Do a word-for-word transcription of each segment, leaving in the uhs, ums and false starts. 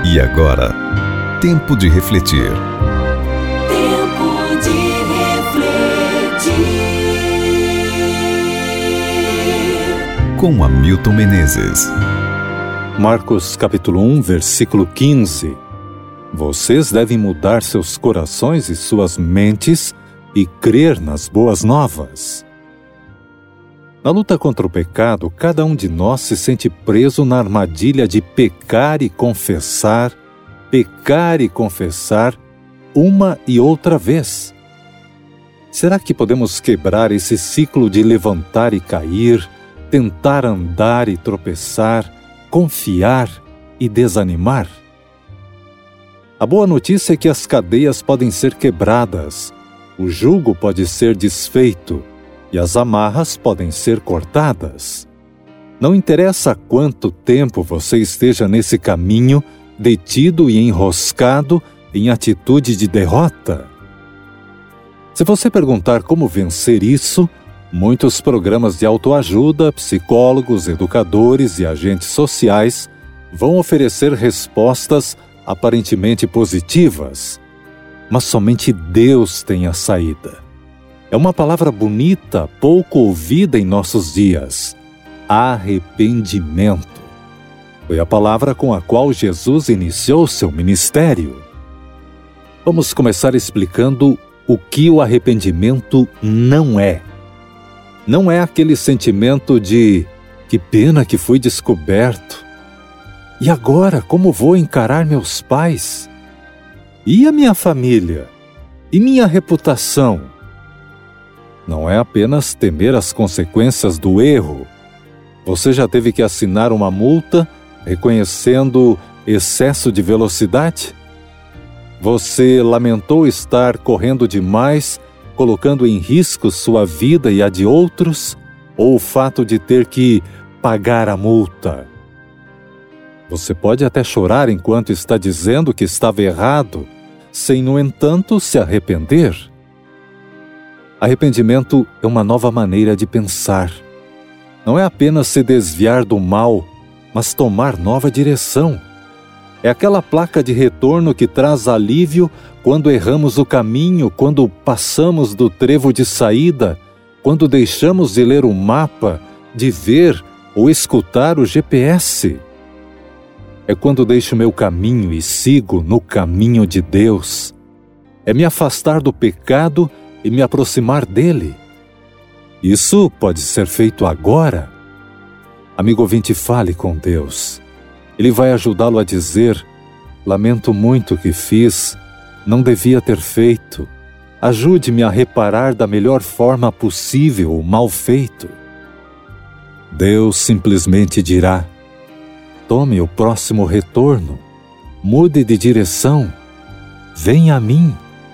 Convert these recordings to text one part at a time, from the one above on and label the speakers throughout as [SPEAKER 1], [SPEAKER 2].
[SPEAKER 1] E agora, tempo de refletir.
[SPEAKER 2] Tempo de refletir.
[SPEAKER 1] Com Hamilton Menezes.
[SPEAKER 3] Marcos capítulo um, versículo quinze. Vocês devem mudar seus corações e suas mentes e crer nas boas novas. Na luta contra o pecado, cada um de nós se sente preso na armadilha de pecar e confessar, pecar e confessar, uma e outra vez. Será que podemos quebrar esse ciclo de levantar e cair, tentar andar e tropeçar, confiar e desanimar? A boa notícia é que as cadeias podem ser quebradas, o jugo pode ser desfeito, e as amarras podem ser cortadas. Não interessa há quanto tempo você esteja nesse caminho, detido e enroscado em atitude de derrota. Se você perguntar como vencer isso, muitos programas de autoajuda, psicólogos, educadores e agentes sociais vão oferecer respostas aparentemente positivas, mas somente Deus tem a saída. É uma palavra bonita, pouco ouvida em nossos dias: arrependimento. Foi a palavra com a qual Jesus iniciou seu ministério. Vamos começar explicando o que o arrependimento não é. Não é aquele sentimento de que pena que fui descoberto. E agora, como vou encarar meus pais? E a minha família? E minha reputação? Não é apenas temer as consequências do erro. Você já teve que assinar uma multa reconhecendo excesso de velocidade? Você lamentou estar correndo demais, colocando em risco sua vida e a de outros? Ou o fato de ter que pagar a multa? Você pode até chorar enquanto está dizendo que estava errado, sem, no entanto, se arrepender. Arrependimento é uma nova maneira de pensar. Não é apenas se desviar do mal, mas tomar nova direção. É aquela placa de retorno que traz alívio quando erramos o caminho, quando passamos do trevo de saída, quando deixamos de ler o mapa, de ver ou escutar o G P S. É quando deixo meu caminho e sigo no caminho de Deus. É me afastar do pecado e me aproximar dele. Isso pode ser feito agora. Amigo ouvinte, fale com Deus. Ele vai ajudá-lo a dizer: lamento muito o que fiz, não devia ter feito. Ajude-me a reparar da melhor forma possível o mal feito. Deus simplesmente dirá: tome o próximo retorno, mude de direção, venha a mim.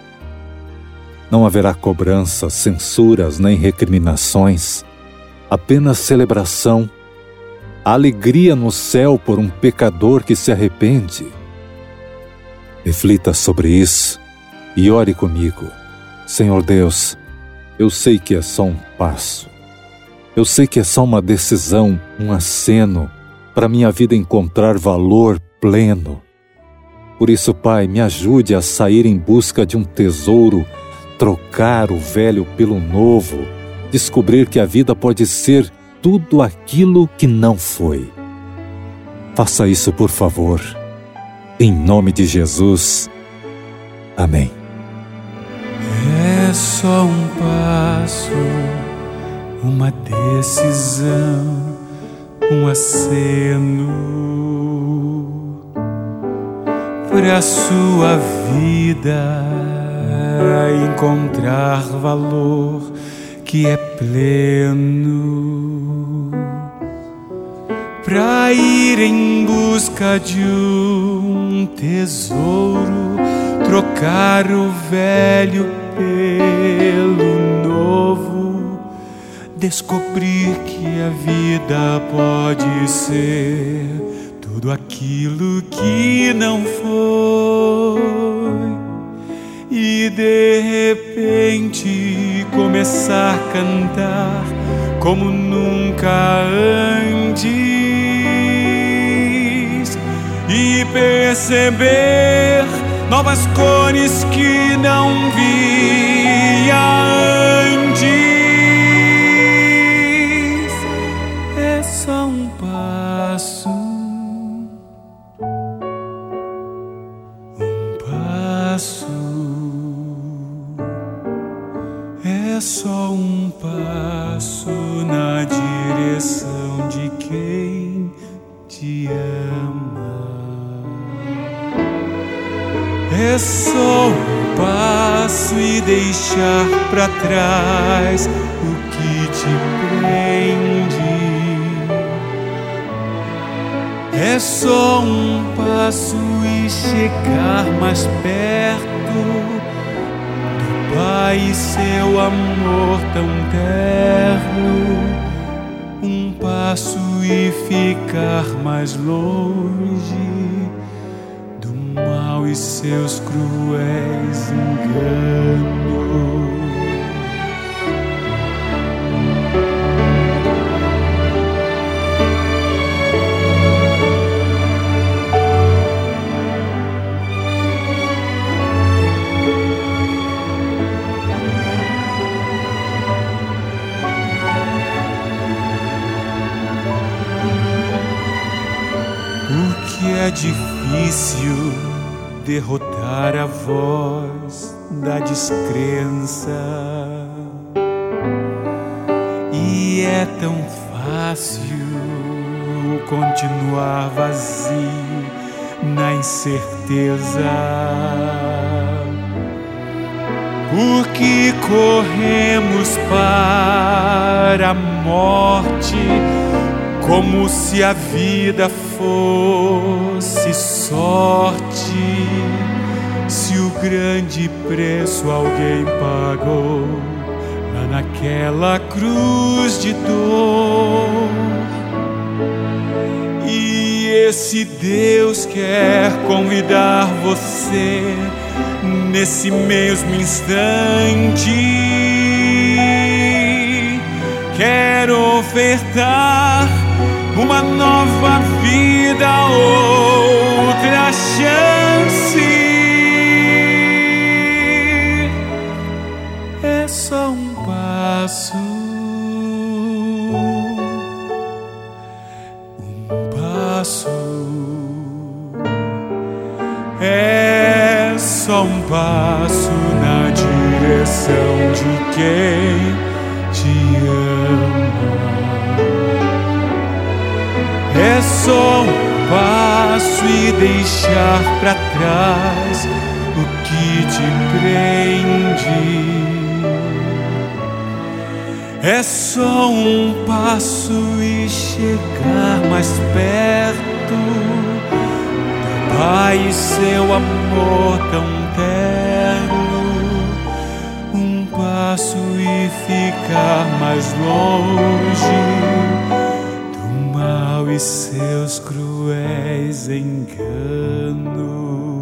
[SPEAKER 3] Não haverá cobranças, censuras nem recriminações, apenas celebração, alegria no céu por um pecador que se arrepende. Reflita sobre isso e ore comigo. Senhor Deus, eu sei que é só um passo, eu sei que é só uma decisão, um aceno para minha vida encontrar valor pleno. Por isso, Pai, me ajude a sair em busca de um tesouro, trocar o velho pelo novo, descobrir que a vida pode ser tudo aquilo que não foi. Faça isso, por favor, em nome de Jesus. Amém.
[SPEAKER 4] É só um passo, uma decisão, um aceno para a sua vida encontrar valor que é pleno, pra ir em busca de um tesouro, trocar o velho pelo novo, descobrir que a vida pode ser tudo aquilo que não foi. E de repente começar a cantar como nunca antes, e e perceber novas cores que não via antes. É só um passo, um passo. É só um passo na direção de quem te ama. É só um passo e deixar pra trás o que te prende. É só um passo e chegar mais perto Pai, e seu amor tão terno. Um passo e ficar mais longe do mal e seus cruéis enganos. É difícil derrotar a voz da descrença, e é tão fácil continuar vazio na incerteza, porque corremos para a morte como se a vida fosse sorte. Se o grande preço alguém pagou lá naquela cruz de dor, e esse Deus quer convidar você nesse mesmo instante. Quer ofertar uma nova vida, outra chance. É só um passo, um passo. É só um passo na direção de quem te ama. É só um passo e deixar pra trás o que te prende. É só um passo e chegar mais perto do Pai e seu amor tão terno. Um passo e ficar mais longe e seus cruéis enganos.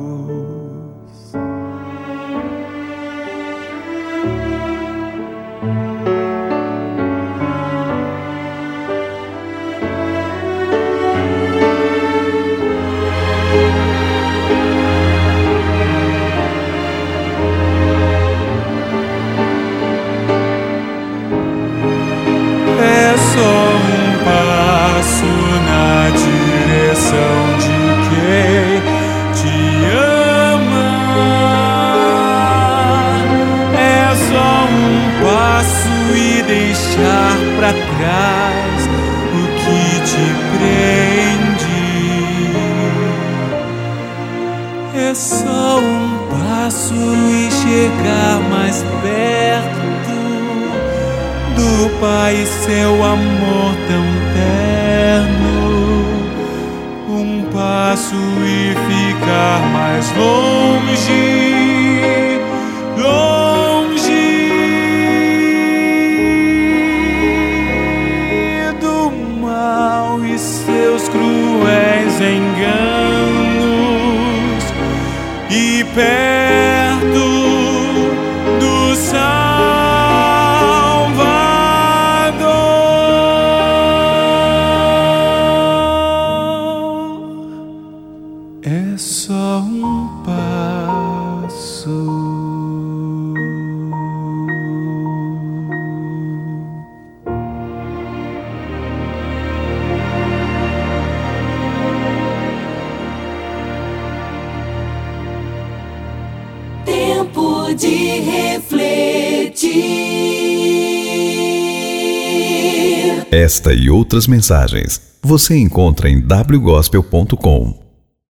[SPEAKER 4] É só um passo na direção de quem te ama. É só um passo e deixar pra trás o que te prende. É só um passo e chegar mais perto do Pai e seu amor tão terno. Um passo e ficar mais longe, longe do mal e seus cruéis enganos, e perto do Salvador. é só um passo.
[SPEAKER 2] Tempo de refletir.
[SPEAKER 1] Esta e outras mensagens você encontra em w gospel ponto com.